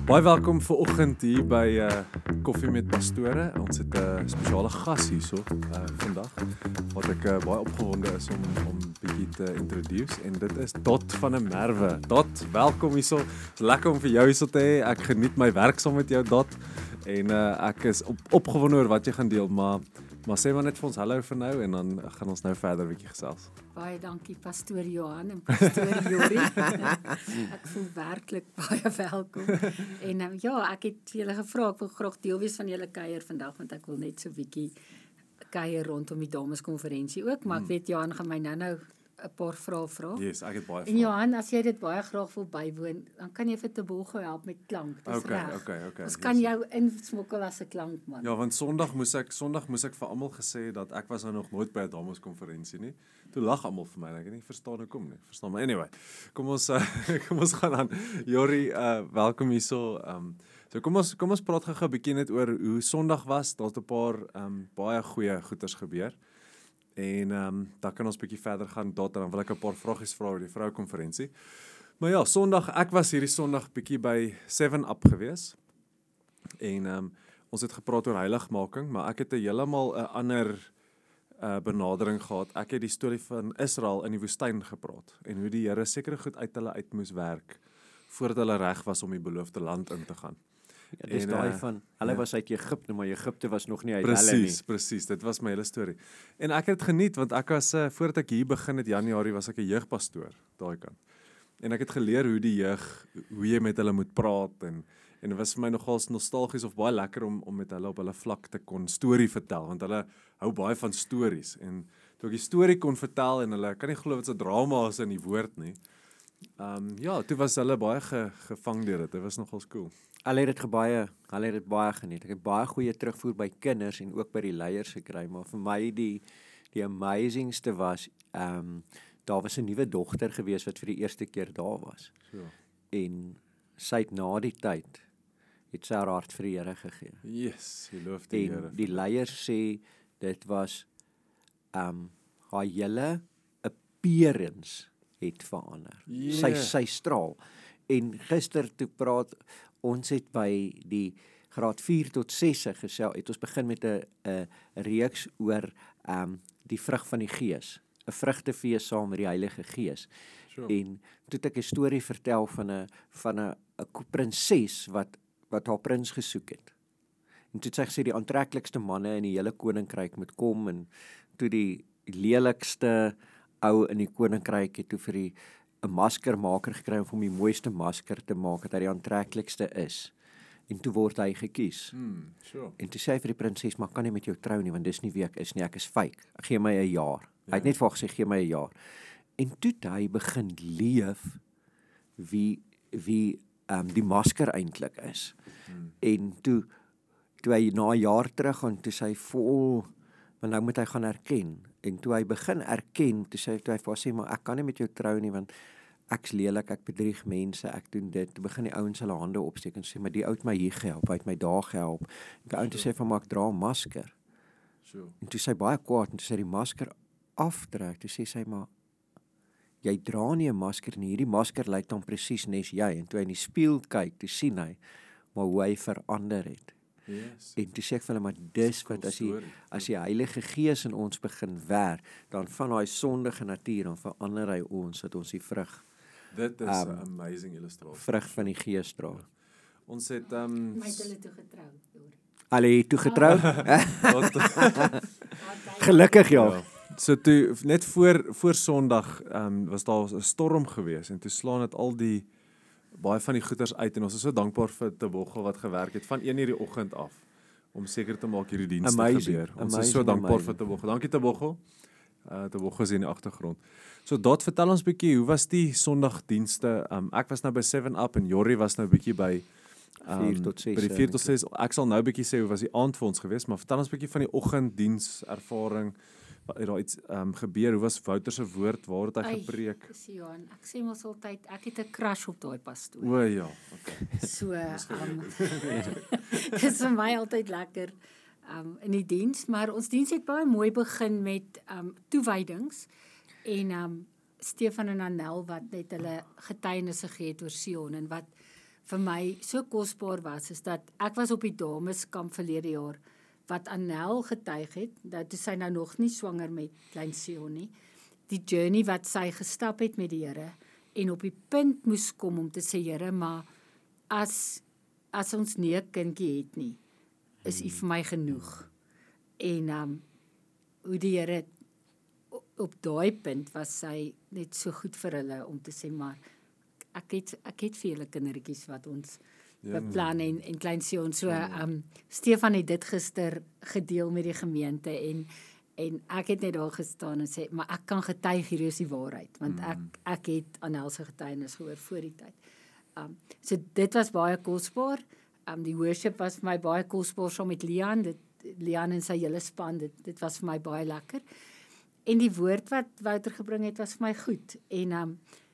Baie welkom vanoggend hier by Koffie met Pastore. Ons het 'n spesiale gas hierso vandag wat ek baie opgewonde is om bietjie te introduce en dit is Dot van der Merwe. Dot, welkom hierso. Dit is lekker om vir jou hierso te hê. Ek geniet my werk saam met jou, Dot. En ek is opgewonde oor wat jy gaan deel, maar sê maar net vir ons hallo vir nou en dan gaan ons nou verder 'n bietjie gesels. Baie dankie Pastoor Johan en Pastoor Jori. Ek voel werklik baie welkom. En ja, ek het vir julle gevra, ek wil graag deel wees van julle kuier vandag, want ek wil net so 'n bietjie kuier rondom die dameskonferensie ook, maar ek weet Johan gaan my nou 'n paar vrae vra. Yes, ek het baie vrae. En Johan, as jy dit baie graag wil bywoon, dan kan jy vir Tebogo help met klank. Dis reg. Okay. Ons kan jou insmokkel as 'n klankman. Ja, want Sondag moes ek vir almal gesê dat ek was nou nog nooit by 'n dameskonferensie nie. Toe lag almal vir my en ek het nie verstaan hoekom nie. Verstaan maar anyway. Kom ons gaan aan. Jori, welkom hierso. So kom ons praat gou 'n bietjie net oor hoe Sondag was. Daar's 'n paar baie goeie goeters gebeur. En dan kan ons bietjie verder gaan tot en dan wil ek 'n paar vragies vra oor die vrouekonferensie. Maar ja, Sondag, ek was hierdie Sondag bietjie by 7up gewees. En ons het gepraat oor heiligmaking, maar ek het 'n heeltemal 'n ander benadering gehad. Ek het die storie van Israel in die woestyn gepraat en hoe die Here sekere goed uit hulle uit moes werk voordat hulle reg was om die beloofde land in te gaan. Ja, dis daai van, hulle was uit Egipte, maar Egipte was nog nie uit hulle nie. Presies, dit was my hele storie. En ek het geniet, want ek was, voordat ek hier begin het, Januarie, was ek 'n jeugpastoor, daai kant. En ek het geleer hoe die jeug, hoe jy met hulle moet praat, en dit was vir my nogals nostalgies of baie lekker om met hulle op hulle vlak te kon storie vertel, want hulle hou baie van stories, en toe ek die storie kon vertel, en hulle kan nie glo wat so drama is in die woord nie, ja, toe was hulle baie gevang deur dit was nogals cool. Hulle het dit baie geniet. Ek het baie goeie terugvoer by kinders en ook by die leiers gekry, maar vir my die amazingste was, daar was 'n nuwe dogter gewees wat vir die eerste keer daar was. So. En sy het na die tyd, het sy haar hart vir die Here gegee. Yes, jy loof die Here. En die leiers sê, dit was, haar hele appearance het verander. Yeah. Sy straal. En gister toe praat, ons het by die graad 4 tot 6 gesel, het ons begin met 'n reeks oor die vrug van die Gees, 'n vrugtefees saam met die Heilige Gees. Sure. En toe het ek 'n storie vertel van 'n prinses wat haar prins gesoek het. En toe het sy gesê die aantreklikste manne in die hele koninkryk moet kom, en toe die lelikste ou in die koninkryk het toe vir 'n maskermaker gekry om hom die mooiste masker te maak, dat hy die aantreklikste is. En toe word hy gekies. Sure. En toe sê hy vir die prinses, maar kan nie met jou trou nie, want dis nie wie ek is nie, ek is fake. Gee my 'n jaar. Hy het net vir haar gesê, gee my 'n jaar. En toe het hy begin leef wie die masker eintlik is. En toe hy na 'n jaar terug gaan, toe sy vol, want nou moet hy gaan erken. En toe hy begin erken, toe hy vir haar sê, maar ek kan nie met jou trou nie, want ek's lelik, ek bedrieg mense, ek doen dit. Toe begin die ouens hulle hande opsteek en sê, maar die ou het my hier gehelp, hy het my daar gehelp. En die ou toe sê van, maar ek dra 'n masker. Sure. En toe sy baie kwaad, en toe sy die masker aftrek, toe sê sy, maar jy dra nie 'n masker nie, hierdie masker lyk dan presies nes jy. En toe hy in die spieël kyk, toe sien hy, maar hoe hy verander het. Yes. En toe sê ek vir hulle, maar dis wat as die Heilige Gees in ons begin werk, dan van daai sondige natuur, dan verander hy ons, dat ons die vrug, Dit is 'n amazing illustrasie. vrug van die Gees dra. Ons het My het hulle toe getrou, Jori. Hulle het toe getrou? Gelukkig ja. So toe net voor Sondag was daar 'n storm gewees en toe slaan dit al die baie van die goeders uit en ons is so dankbaar vir Tebogo wat gewerk het van 1:00 die oggend af om seker te maak hierdie diens te gebeur. Ons is so dankbaar vir Tebogo. Dankie Tebogo. Tebogo is in die agtergrond. So Dot, vertel ons bietjie, hoe was die Sondagdienste? Ek was nou by 7up en Jori was nou bietjie by 4 tot 6. By die 4 tot 6. Ek sal nou bietjie sê hoe was die aand vir ons gewees, maar vertel ons bietjie van die oggenddiens ervaring. Het daar iets gebeur? Hoe was Wouter se woord? Waar het hy gepreek? Johan, ek sê mos altyd, ek het 'n crush op daai pastoor. O ja, okay. So, dis vir my altyd lekker in die diens, maar ons diens het baie mooi begin met toewydings en Stefan en Anel wat net hulle getuienisse gegee het oor Sion en wat vir my so kosbaar was, is dat ek was op die dameskamp verlede jaar, wat Annel getuig het, dat sy nou nog nie swanger met klein Sion nie, die journey wat sy gestap het met die Here, en op die punt moes kom om te sê, Here, maar as ons nie 'n kindjie het nie, is U vir my genoeg. En hoe die Here op daai punt was sy net so goed vir hulle om te sê, maar ek het vir julle kindertjies wat ons beplan en klein Sion. So Stefan het dit gister gedeel met die gemeente en ek het net daar gestaan en sê, maar ek kan getuig, hier is die waarheid, want ek het Annel se getuienis gehoor voor die tyd. So dit was baie kosbaar. Die worship was vir my baie kosbaar saam met Lian en sy hele span, dit was vir my baie lekker. En die woord wat Wouter gebring het, was vir my goed. En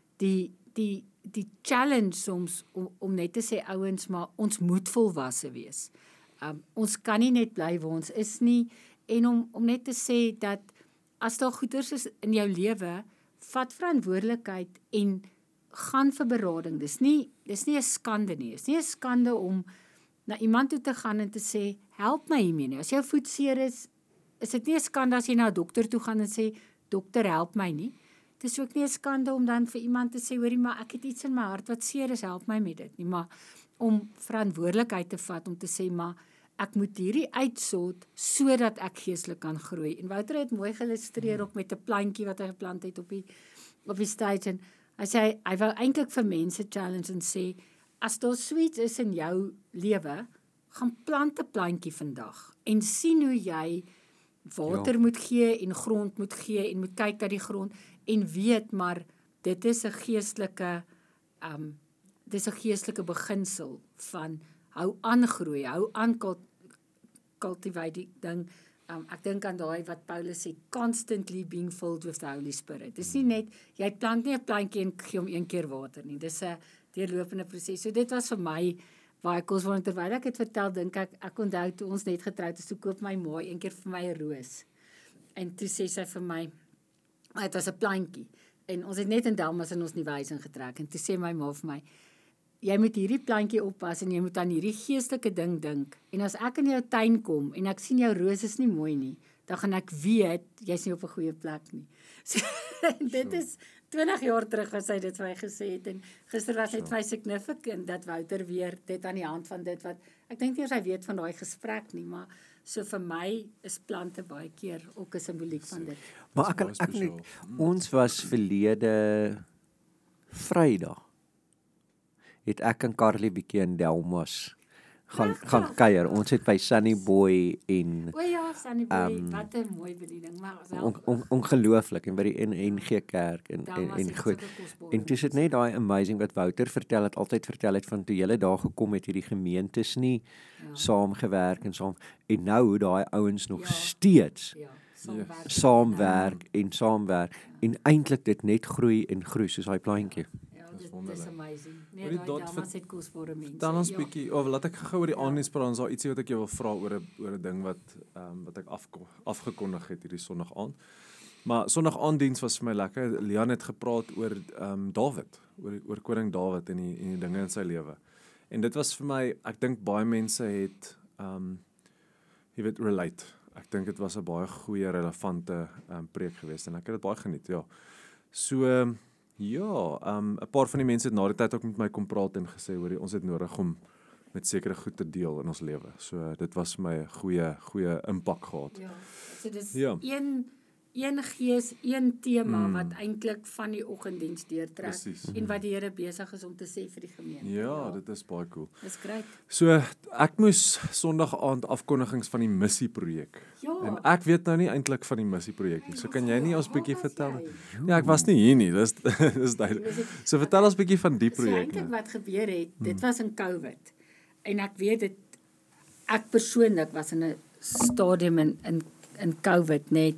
die challenge soms om net te sê, ouens, maar ons moet volwasse wees. Ons kan nie net bly waar ons is nie, en om net te sê dat as daar goeders is in jou lewe, vat verantwoordelikheid en gaan vir berading. Dis nie 'n skande nie. Dis nie 'n skande om na iemand toe te gaan en te sê, help my hiermee nie. As jou voet seer is dit nie 'n skande as jy na 'n dokter toe gaan en sê, dokter, help my nie. Dit is ook nie 'n skande om dan vir iemand te sê, hoorie, maar ek het iets in my hart wat seer is, help my met dit nie. Maar om verantwoordelikheid te vat, om te sê, maar ek moet hierdie uitsort, sodat ek geestelik kan groei. En Wouter het mooi geillustreer ook met 'n plantjie wat hy geplant het op die stage, en hy sê, hy wou eintlik vir mense challenge en sê, as daar sweets is in jou lewe, gaan plant 'n plantjie vandag, en sien hoe jy water moet gee, en grond moet gee, en moet kyk na die grond, en weet, maar dit is 'n geestelike, dis 'n geestelike beginsel van, hou aan groei, hou aan cultivate die ding. Ek dink aan daai wat Paulus sê, constantly being filled with the Holy Spirit. Dis nie net, jy plant nie 'n plantjie en gee hom een keer water nie. Dis 'n deurlopende proses. So dit was vir my baie kosbaar, terwyl ek het vertel, dink ek onthou toe ons net getroud is, toe koop my ma een keer vir my 'n roos. En toe sê sy vir my, dit was 'n plantjie. En ons het net in Delmas in ons nuwe huis ingetrek, en toe sê my ma vir my, jy moet hierdie plantjie oppas en jy moet aan hierdie geestelike ding dink. En as ek in jou tuin kom en ek sien jou roos is nie mooi nie, dan gaan ek weet jy's nie op 'n goeie plek nie. So, dit is 20 jaar terug was hy dit vir my gesê het, en gister was dit vir my significant dat Wouter weer dit aan die hand van dit wat ek dink nie eens hy weet van daai gesprek nie, maar so vir my is plante baie keer ook 'n simboliek van dit. Maar ek net, ons was verlede Vrydag het ek en Carly bietjie in Delmas gaan kuier. Ons het by Sunny Boy en O ja, Sunny Boy, wat 'n mooi bediening, maar ongelooflik, en by die NG Kerk en goed. En dis dit net daai amazing wat Wouter altyd vertel het van toe julle daar gekom het, hierdie gemeentes nie saamgewerk en nou hoe daai ouens nog steeds saamwerk en eintlik dit net groei en groei soos daai plantjie. Dis amazing. Nee, daai dames het kosbare mense. Dan ons bietjie, laat ek gou oor die aandiens praat, ons daar ietsie wat ek jou wil vra oor 'n ding wat ek afgekondig het hierdie Sondag aand. Maar Sondag aanddiens was vir my lekker. Lian het gepraat oor Dawid, oor koning Dawid en die dinge in sy lewe. En dit was vir my, ek dink baie mense het jy weet, relate. Ek dink dit was 'n baie goeie relevante preek geweest en ek het dit baie geniet, ja. So 'n paar van die mense het na die tyd ook met my kom praat en gesê, hoor, ons het nodig om met sekere goed te deel in ons lewe. So dit was vir my 'n goeie impak gehad. Ja, so dis een gees, een tema wat eintlik van die oggenddiens deurtrek. Precies. En wat die Here besig is om te sê vir die gemeente. Ja, dit is baie cool. Dis great. So ek moes Sondag aand afkondigings van die missieprojek. Ja. En ek weet nou nie eintlik van die missieprojek nie. So kan jy nie ons bietjie vertel? Ja, ek was nie hier nie. Dis duidelik. So vertel ons bietjie van die projek. So eintlik wat gebeur het, dit was in COVID. En ek weet dit, ek persoonlik was in 'n stadium in COVID net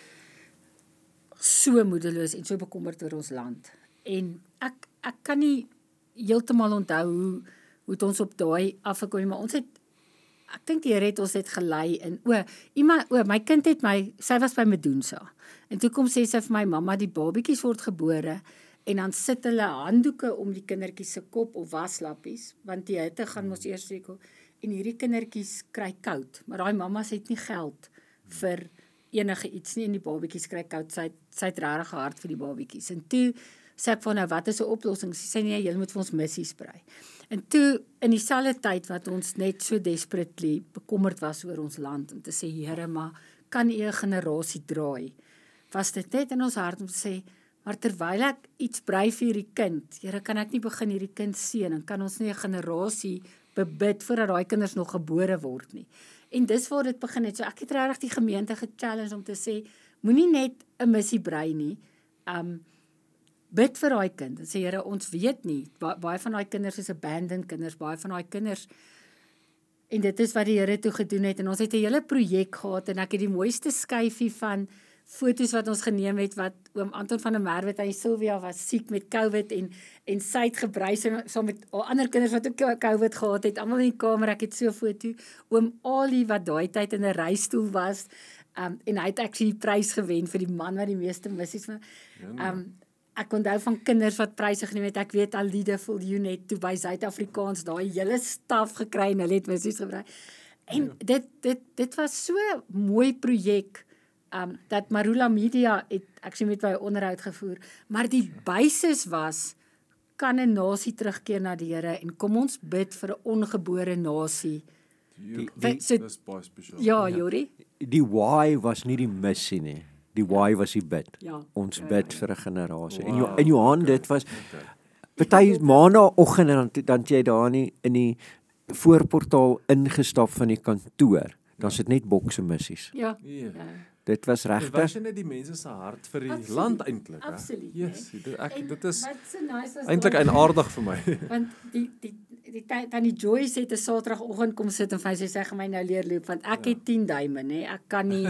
so moedeloos en so bekommerd oor ons land. En ek kan nie heeltemal onthou hoe het ons op daai afgekom, maar ons het, ek dink die Here het ons het gelei in, my kind het sy was by Medusa. En toe kom sê sy vir my, mamma, die babietjies word gebore, en dan sit hulle handdoeke om die kindertjies se kop of waslappies, want die hitte gaan mos eers sekel, en hierdie kindertjies kry koud, maar daai mammas het nie geld vir enige iets nie, en die babatjies kry koud, sy het regtig hard vir die babatjies, en toe sê ek van nou, wat is 'n oplossing? Sy sê nee, julle moet vir ons missies brei. En toe, in dieselfde tyd wat ons net so desperately bekommerd was oor ons land, om te sê, Here, maar kan u 'n generasie draai? Was dit net in ons hart om te sê, maar terwyl ek iets brei vir hierdie kind, Here, kan ek nie begin hierdie kind seën, en kan ons nie 'n generasie bebid, voordat daai kinders nog gebore word nie. En dis waar dit begin het, so ek het regtig die gemeente gechallenge om te sê, moenie net 'n missie brei nie, bid vir daai kind, en sê, Here, ons weet nie, baie van daai kinders is abandoned kinders, baie van daai kinders, en dit is wat die Here toe gedoen het, en ons het 'n hele projek gehad, en ek het die mooiste skyfie van foto's wat ons geneem het, wat oom Anton van der Merwe en Sylvia was siek met COVID, en sy het gebrei, saam met ander kinders wat ook COVID gehad het, almal in die kamer, ek het so 'n foto, oom Ali, wat daai tyd in 'n reistool was, en hy het actually die prys gewen vir die man wat die meeste missies, ek onthou van kinders wat pryse geneem het, ek weet Alida Full Unit, toe by Suid-Afrikaans, daai hele staf gekry, en hulle het missies gebrei, en dit was so 'n mooi projek, dat Marula Media het actually met my onderhoud gevoer, maar die basis was, kan 'n nasie terugkeer na die Here, en kom ons bid vir 'n ongebore nasie. Dis baie spesiaal. Ja, Jori? Die why was nie die missie nie. Die why was die bid. Ja. Ons bid vir 'n generasie. Wow. En Johan, dit was party maandagooggend, en dan jy daar in die voorportaal ingestap van die kantoor, dan sit net bokse missies. Ja. Ja. Dit was Dit was regtig. net die mense se hart vir die Absoluut, land eintlik, hè? absoluut, Yes, en dit is wat so nice was eintlik daai- eienaardig vir my. Want die tyd aan die Joyce het 'n Saterdagoggend kom sit en sy sê, gaan my nou leer loop, want ek het 10 duime, nê, ek kan nie,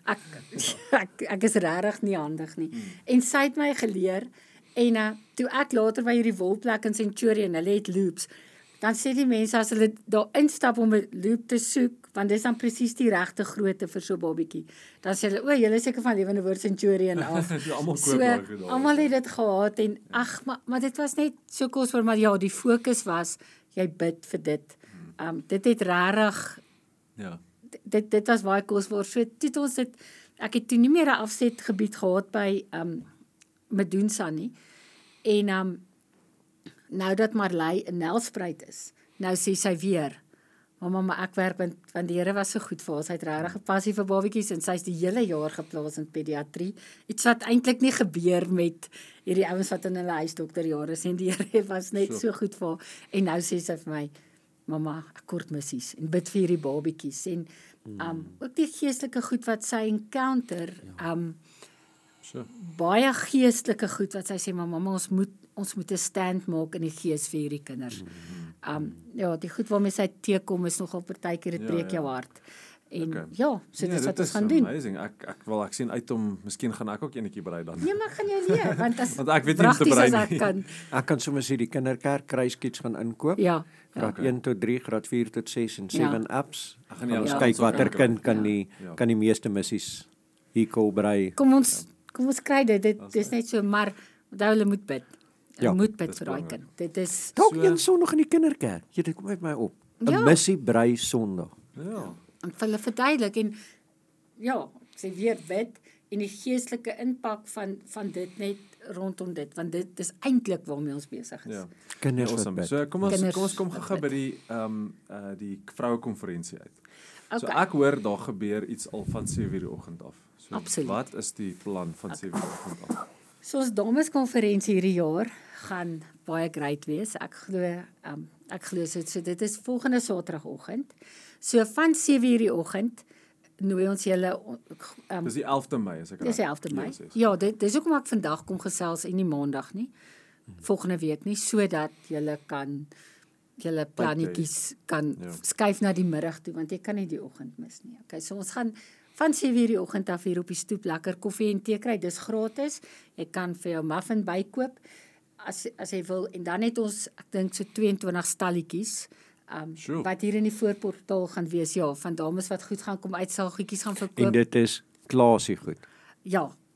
ek is regtig nie handig nie, en sy het my geleer, en toe ek later by hierdie wolplek in Centurion, hulle het loops, dan sê die mense, as hulle daar instap om 'n loop te soek, want dis dan presies die regte grootte vir so 'n babietjie, dan sê hulle, julle is seker van Lewende Woord Centurion af, Almal so, koop daai vir daai. almal het dit gehad, en maar dit was net so kosbaar, maar ja, die fokus was, jy bid vir dit. Dit het regtig, Ja. dit was baie kosbaar. So toe ons dit, ek het toe nie meer 'n afsetgebied gehad by Medusa nie. En nou dat Marley in Nelspruit is, nou sê sy weer, mamma, ek werk, want die Here was so goed vir haar, sy het regtig 'n passie vir babatjies, en sy is die hele jaar geplaas in pediatrie, iets wat eintlik nie gebeur met hierdie ouens wat in hulle huisdokterjare is, en die Here was net so goed vir haar, en nou sê sy vir my, mamma, ek kort missies, en bid vir hierdie babatjies, en ook die geestelike goed wat sy encounter, So. baie geestelike goed wat sy sê, maar mamma, ons moet 'n stand maak in die gees vir hierdie kinders. Ja, die goed waarmee sy teekom is nogal partykeer, dit breek jou hart. En Okay. ja, so Nee, dis wat dit ons is gaan doen. amazing. Ek sien uit om, miskien gaan ek ook enetjie brei dan. Nee, maar ek gaan jou leer, want as Want ek weet nie hoe om te prakties brei as ek nie. kan. Ek kan sommer sê die kinderkerk kruiskiets gaan inkoop. Ja. Graad 1 tot 3, graad 4 tot 6 en 7 apps. Ek gaan Gaan nie ons alles kyk aansoek watter inkry. kind kan die meeste missies hier kom brei. Kom ons kry dit is net so, maar onthou hulle moet bid. Hulle Ja, moet bid dis vir daai belangrik. kind. Dit is Dalk So- een Sondag in die kinderkerk. Dit kom uit my op. 'n Ja. Missie brei Sondag. Ja. en vir hulle verduidelik, en ja, ek sê weer bid, en die geestelike impak van dit net rondom dit, want dit is eintlik waarmee ons besig is. Ja. Kinders wat Awesome. bid. So kom ons Kinders kom wat gou by bid. die vroue konferensie uit. So Okay. ek hoor daar gebeur iets al van 7:00 die oggend af. So Absoluut. wat is die plan van 7:00 die oggend af? So ons dameskonferensie hierdie jaar gaan baie great wees. Ek glo so dit is volgende Saterdagoggend. So van 7:00 die oggend nooi ons julle Dis die 11de Mei, as ek dis die 11de Mei. Yes, yes. Ja, dis hoekom ek vandag kom gesels en nie maandag nie. Volgende week nie, sodat julle kan julle plannetjies kan Ja. skuif na die middag toe, want jy kan nie die oggend mis nie. Okay, so ons gaan van 7:00 die oggend af hier op die stoep lekker koffie en tee kry. Dis gratis. Jy kan vir jou muffin bykoop as jy wil, en dan het ons, ek dink so 22 stalletjies Sure. wat hier in die voorportaal gaan wees, ja, van dames wat goed gaan kom uitsaal, goedjies gaan verkoop. En dit is klasie goed. Ja,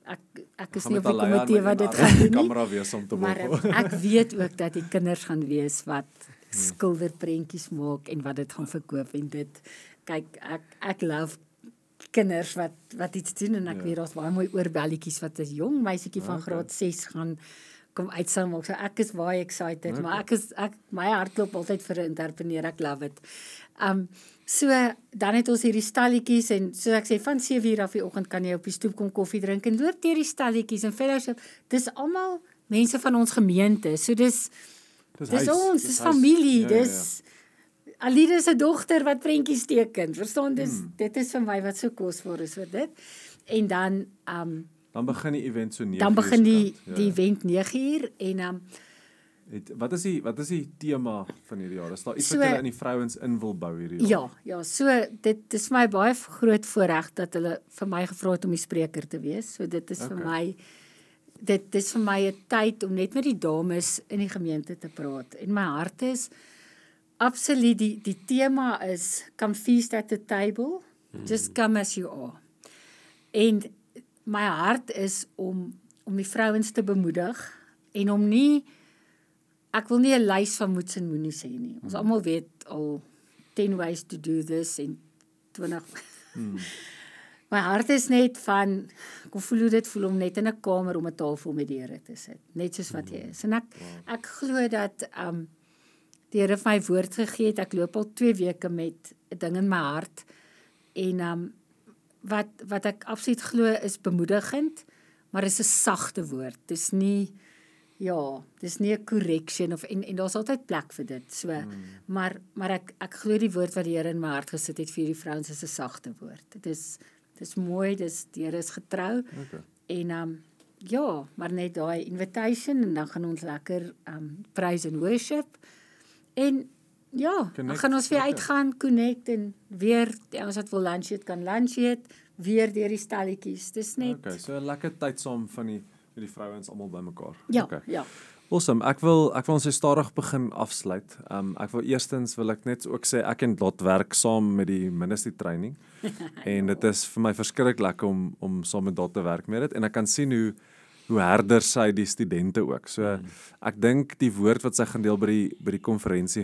ek is nie op die komitee wat dit gaan doen nie. Kamera wees om te Maar volg. ek weet ook dat die kinders gaan wees wat skilderprentjies maak en wat dit gaan verkoop en dit kyk ek love kinders wat iets doen en ek weet daar's baie mooi oorbelletjies wat 'n jong meisietjie van graad 6 gaan kom uitsou maak. So ek is baie excited, maar my hart klop altyd vir 'n entrepreneur. Ek love it. So dan het ons hierdie stalletjies en so ek sê van 7:00 af die oggend kan jy op die stoep kom koffie drink en loop deur die stalletjies en fellowship. Dis almal mense van ons gemeente. So dis ons, dis familie, dis Alida se dogter wat prentjies teken. Verstaan, dit is vir my wat so kosbaar is vir dit. En dan Dan begin die event so 9:00. Dan begin die event 9:00 en wat is die tema van hierdie jaar? Is daar iets wat julle in die vrouens in wil bou hierdie jaar? Ja, so dit is vir my baie groot voorreg dat hulle vir my gevra het om die spreker te wees. So dit is vir my dit is vir my 'n tyd om net met die dames in die gemeente te praat. En my hart is absoluut die tema is come feast at the table, just come as you are. En my hart is om die vrouens te bemoedig en om nie ek wil nie 'n lys van moets en moenies hê nie. Ons almal weet al 10 ways to do this en 20 My hart is net van kom voel dit voel om net in 'n kamer om 'n tafel met die Here te sit, net soos wat jy is. En ek glo dat die Here vir my woord gegee het. Ek loop al 2 weke met 'n ding in my hart en wat ek absoluut glo is bemoedigend, maar is 'n sagte woord. Dis nie dis nie 'n correction en daar's altyd plek vir dit. So maar ek glo die woord wat die Here in my hart gesit het vir die vrouens is 'n sagte woord. Dis mooi, die Here is getrou. En maar net daai invitation en dan gaan ons lekker praise and worship. En dan gaan ons weer uitgaan, connect en weer, ons wat wil lunch eet, kan lunch eet, weer deur die stalletjies. Dis net So 'n lekker tyd saam van die vrouens almal bymekaar. Ja. Awesome. Ek wil ons so stadig begin afsluit. Ek wil eerstens ek net ook sê ek en Dot werk saam met die ministry training. En dit is vir my verskriklik lekker om saam met Dot te werk met dit en ek kan sien hoe herder sy die studente ook. So ek dink die woord wat sy gaan deel by die konferensie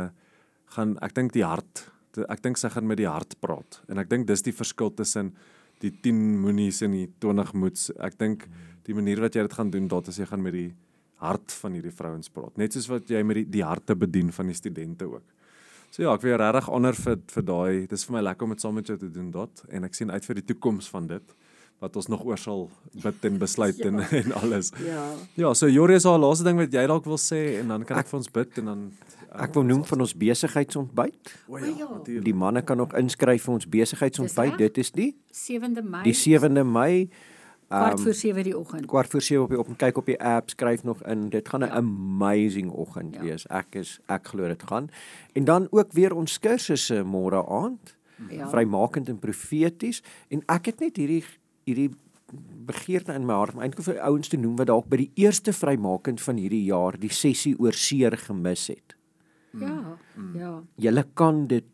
gaan ek dink die hart. Ek dink sy gaan met die hart praat. En ek dink dis die verskil tussen die 10 moenies en die 20 moets. Ek dink die manier wat jy dit gaan doen, Dot, is jy gaan met die hart van hierdie vrouens praat. Net soos wat jy met die harte bedien van die studente ook. So ja, ek wil jou regtig honor vir daai. Dit is vir my lekker om dit saam met jou te doen, Dot, en ek sien uit vir die toekoms van dit wat ons nog oor sal bid en besluit en alles. Ja, so Jorie, is daar 'n laaste ding wat jy dalk wil sê en dan kan ek vir ons bid en dan ek wil noem van ons besigheidsontbyt. Die manne kan nog inskryf vir ons besigheidsontbyt. Dit is die 7de Mei. Die 7de Mei. 7:15 die oggend. 7:15 op die oggend. Kyk op die app, skryf nog in. Dit gaan 'n amazing oggend wees. Ek glo dit gaan. En dan ook weer ons kursusse môre aand. Vrymakend en profeties. En ek het net hierdie begeerte in my hart om eintlik vir ouens te noem wat dalk by die eerste vrymakend van hierdie jaar die sessie oor seer gemis het. Ja. Julle kan dit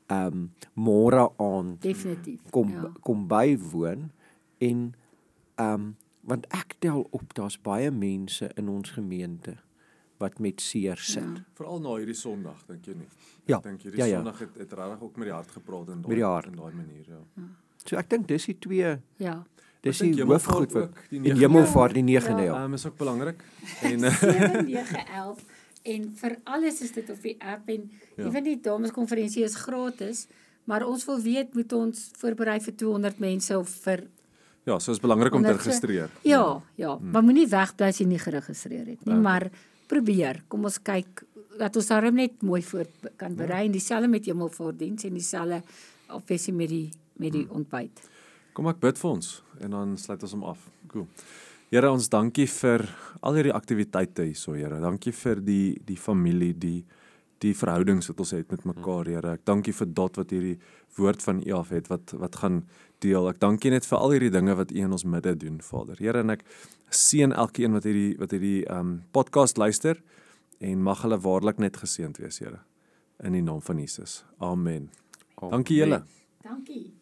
môre aand Definitief. Kom bywoon en want ek tel op daar's baie mense in ons gemeente wat met seer sit. Veral na hierdie Sondag, dink jy nie? Ja. Ek dink hierdie Sondag het regtig ook met die hart gepraat in daai manier, So ek dink dis die twee. Ja. Dis die hoofgoed wat die Hemelvaart die 9de is ook belangrik. En 7/9/11 en vir alles is dit op die app en ewen die dameskonferensie is gratis, maar ons wil weet moet ons voorberei vir 200 mense of vir ja, so is belangrik om te registreer. Maar moenie wegbly as jy nie geregistreer het nie, maar probeer. Kom ons kyk dat ons daarom net mooi voor kan berei en dieselfde met Hemelvaartdiens en dieselfde obviously met die ontbyt. Kom ek bid vir ons en dan sluit ons hom af. Cool. Here, ons dankie vir al hierdie aktiwiteite hierso, Here. Dankie vir die familie, die verhoudings wat ons het met mekaar, Here. Ek dankie vir Dot wat hierdie woord van U af het wat gaan deel. Ek dankie net vir al hierdie dinge wat U in ons midde doen, Vader. Here, en ek seën elkeen wat hierdie podcast luister en mag hulle waarlik net geseënd wees, Here. In die naam van Jesus. Amen. Dankie julle. Dankie.